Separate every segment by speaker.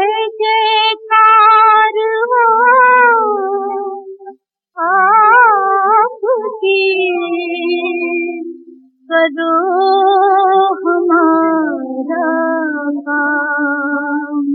Speaker 1: जयकार हो आपकी, करो हमारा काम।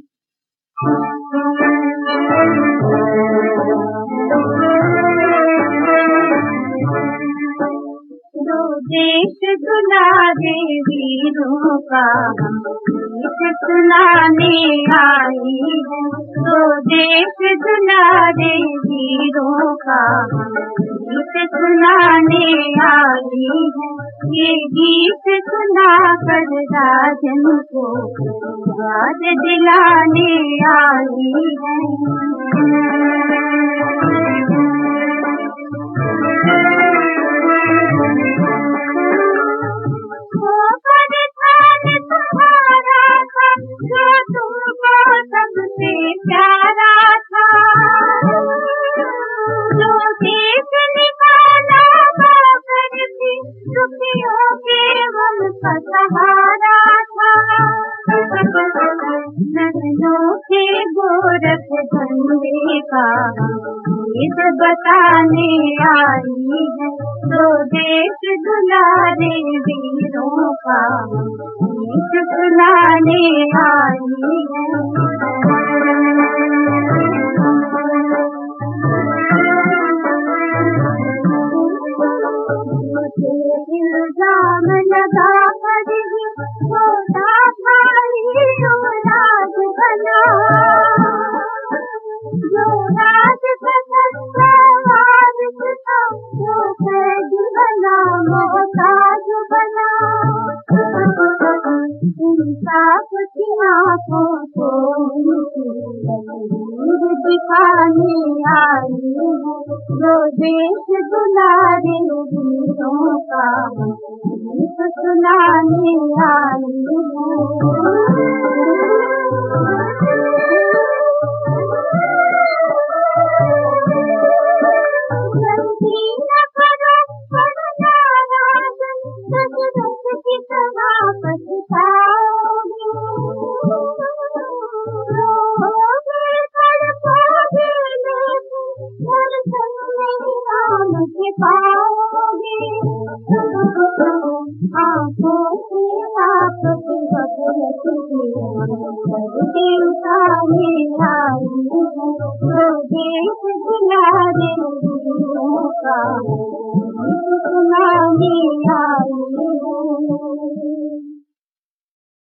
Speaker 1: दो देश दुलारे वीरों का हम गीत सुनाने आई है। दो देश दुलारे वीरों का हम गीत सुनाने आई है। ये गीत सुना कर राजन को याद दिलाने आई है। जो तुमको सबसे प्यारा था, जो देश निकाला बाबर थी, दुखियों के हम का सहारा था। नन्हों के गोरख धंधे का गीत बताने आई है। दो देश दुलारे वीरों का गीत सुनाने आई है। मुझे इल्जाम लगा कर ही छोटा भाई राज बना, जो राज बना वारिस था, जो कैदी बना मोहताज बना। इंसाफ की आँखों को तस्वीर दिखाने आई है। दो देश दुलारे वीरों का गीत सुनाने आई है। जल्दी न करो करना राजन, दशरथ की तरह पछताओगे। रोओगे तड़पोगे लेकिन दर्शन नहीं राम के पाओगे। आँखों से आपकी बदलत के उतारे आई है। दो देश दुलारे वीरों का